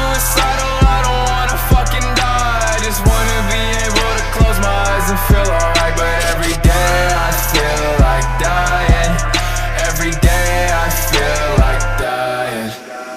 suicidal, I don't wanna fucking die. I just wanna be able to close my eyes and feel alright. But every day I feel like dying. Every day I feel like dying.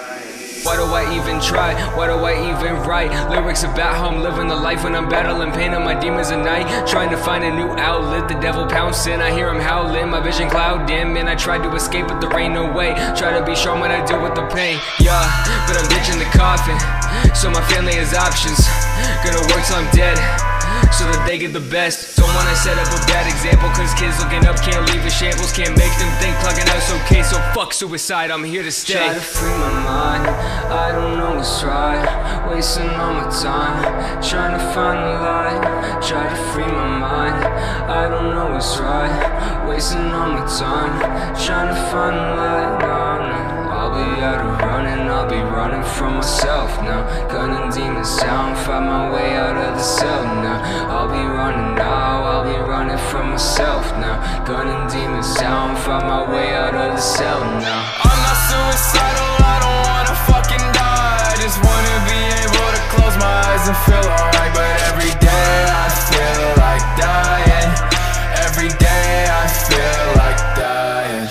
Why do I even try? Why do I even write lyrics about how I'm living the life when I'm battling pain on my demons at night? Trying to find a new outlet, the devil pouncing, I hear him howling, my vision clouding. Man, I tried to escape but there ain't no way. Try to be strong when I deal with the pain, yeah, but I'm ditching the coffin, so my family has options. Gonna work till I'm dead, so that they get the best. Don't wanna set up a bad example, cause kids looking up can't leave in shambles. Can't make them think plugging out's okay, so fuck suicide, I'm here to stay. Try to free my mind, I don't know what's right. Wasting all my time, trying to find the light. Try to free my mind, I don't know what's right. Wasting all my time, trying to find the light. No, no, I'll be out of running, I'll be running from myself now. Gunning demons down, find my way out of the cell now. I'll be running now, I'll be running from myself now. Gunning demons down, find my way out of the cell now. I'm not suicidal, I don't wanna fucking die. I just wanna be able to close my eyes and feel alright. But every day I feel like dying. Every day I feel like dying.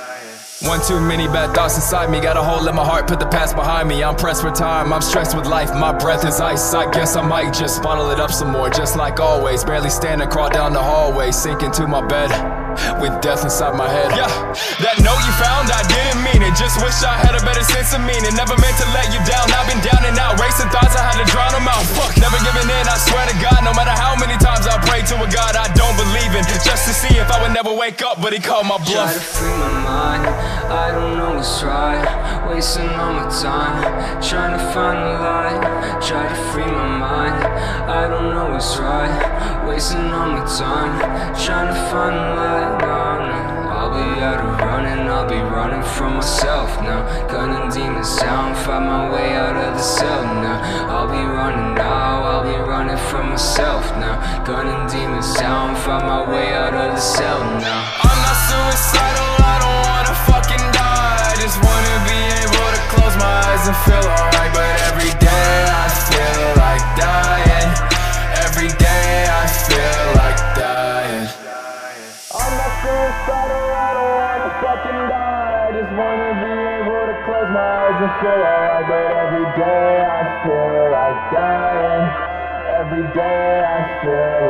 One too many bad thoughts inside me, got a hole in my heart, put the past behind me. I'm pressed for time, I'm stressed with life, my breath is ice. I guess I might just bottle it up some more, just like always. Barely standing, crawl down the hallway, sink into my bed with death inside my head. Yeah, that note you found, I didn't mean it. Just wish I had a better sense of meaning. Never meant to let you down, I've been down and out. Racing thoughts, I had to drown them out. Fuck, never giving in, I swear to God. No matter how many times I pray to a God I don't believe in, just to see if I would never wake up, but he called my bluff. Try to free my mind, I don't know what's right. Wasting all my time, trying to find the light. Try to free my mind, I don't know what's right. Wasting all my time, trying to find the light. No, no, I'll be out of running, I'll be running from myself now. Gunning demons down, find my way out of the cell now. I'll be running now, I'll be running from myself now. Gunning demons down, find my way out of the cell now. I'm not suicidal, I don't wanna fucking die. I just wanna be able to close my eyes and feel alright. But every day I feel like dying. Every day I feel like dying. I'm not suicidal, I don't wanna fucking die. I just wanna be able to close my eyes and feel alright. But every day I feel like dying. Every day I feel